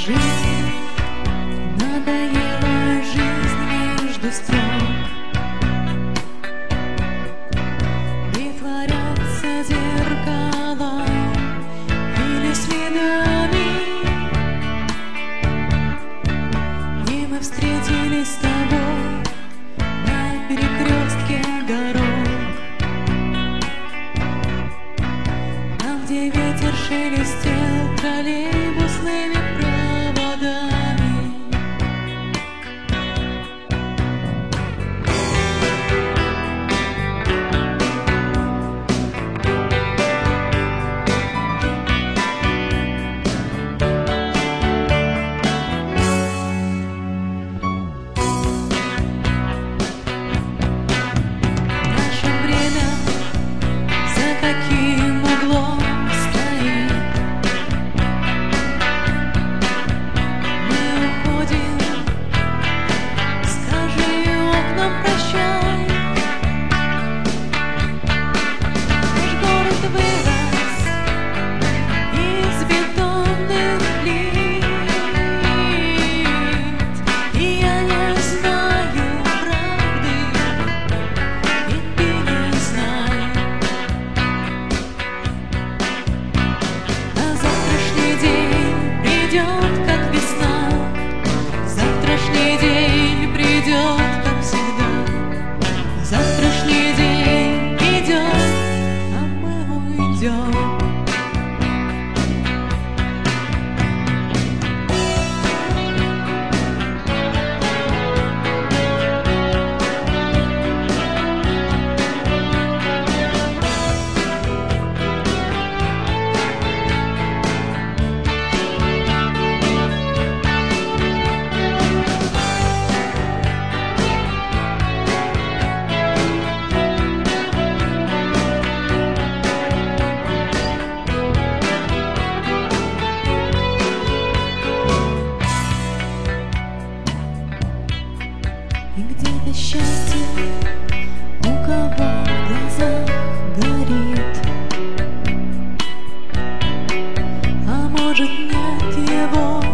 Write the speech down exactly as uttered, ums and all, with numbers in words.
Жизнь, надоела жизнь между строк. Притворятся зеркала или следами, где мы встретились с тобой на перекрестке дорог, там, где ветер шелестел троллейбусными проводами. Наше время за каким углом стоит? Мы уходим, скажи окнам прощай. Наш город вырос из бетонных плит, и я не знаю правды, и ты не знаешь. А завтрашний день придет, как весна, завтрашний день придет, как всегда. Завтрашний день идет, а мы уйдем. И где-то счастье у кого в глазах горит, а может нет его.